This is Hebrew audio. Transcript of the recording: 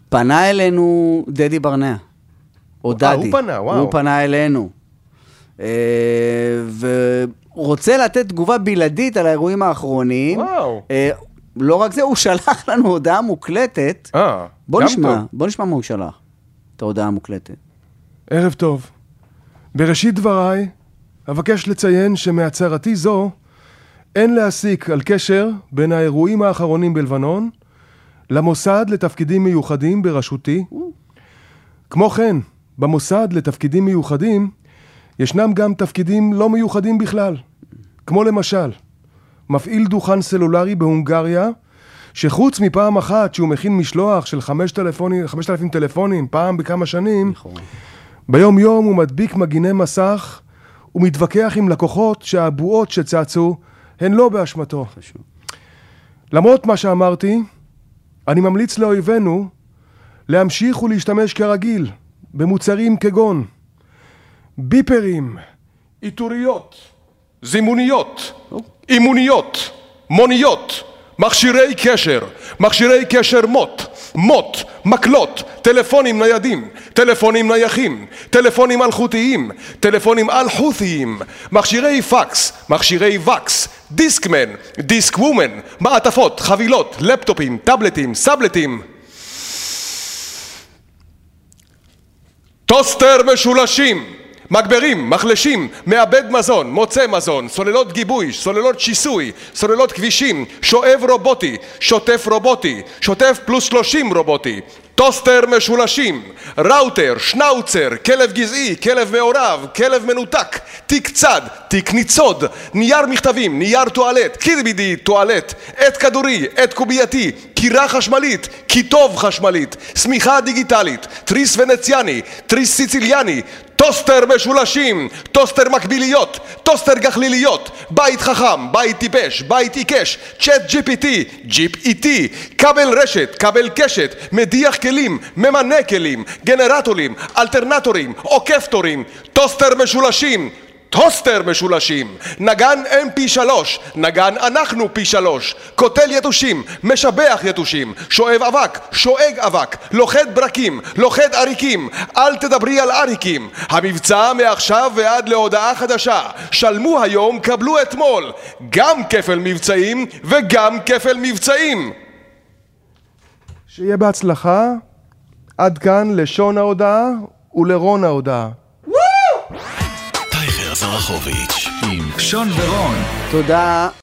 פנה אלינו דדי ברנע, או דדי. הוא פנה, וואו. הוא פנה אלינו. ורוצה לתת תגובה בלעדית על האירועים האחרונים. וואו. לא רק זה, הוא שלח לנו הודעה מוקלטת. בוא נשמע מה הוא שלח. את ההודעה המוקלטת. ערב טוב. בראשית דבריי, אבקש לציין שמהצהרתי זו, אין להסיק על קשר בין האירועים האחרונים בלבנון, למוסד לתפקידים מיוחדים בראשותי. כמו כן, במוסד לתפקידים מיוחדים, ישנם גם תפקידים לא מיוחדים בכלל. כמו למשל, מפעיל דוכן סלולרי בהונגריה, שחוץ מפעם אחת שהוא מכין משלוח של 5,000 טלפונים פעם בכמה שנים, ביום יום הוא מדביק מגיני מסך ומתווכח עם לקוחות שהבועות שצצו הן לא באשמתו. למרות מה שאמרתי, אני ממליץ לאויבינו להמשיך ולהשתמש כרגיל במוצרים כגון ביפרים, איתוריות, זימוניות, אימוניות, מוניות, מכשירי קשר מוט, מקלות, טלפונים ניידים, טלפונים נייחים, טלפונים אלחוטיים, טלפונים אלחוטיים, מכשירי פקס, מכשירי וקס, דיסקמן, דיסק וומן, מעטפות, חבילות, לפטופים, טאבלטים, סבלטים, טוסטר משולשים, מגברים, מחלשים, מעבד מזון, מוצא מזון, סוללות גיבוי, סוללות שיסוי, סוללות כבישים, שואב רובוטי, שוטף רובוטי, שוטף פלוס 30 רובוטי, טוסטר משולשים, ראוטר, שנאוצר, כלב גזעי, כלב מעורב, כלב מנותק, תיק צד, תיק ניצוד, נייר מכתבים, נייר טואלט, קירבידי טואלט, עת כדורי, עת קובייתי, קירה חשמלית, כיתוב חשמלית, סמיכה דיגיטלית, תריס ונציאני, תריס סיציליאני, טוסטר משולשים, טוסטר מקביליות, טוסטר גחליליות, בית חכם, בית טיפש, בית עיקש, צ'אט GPT, ג'יפ איטי, כבל רשת, כבל קשת, מדיח כלים, ממנה כלים, גנרטורים, אלטרנטורים, עוקפטורים, טוסטר משולשים, נגן MP3, נגן אנחנו P3, קוטל יתושים, משבח יתושים, שואב אבק, שואג אבק, לוחד ברקים, לוחד עריקים, אל תדברי על עריקים. המבצע מעכשיו ועד להודעה חדשה, שלמו היום, קבלו אתמול, גם כפל מבצעים וגם כפל מבצעים. שיהיה בהצלחה. עד כאן לשון ההודעה ולרון ההודעה. טייגר זרחוביץ' עם שון ורון. תודה.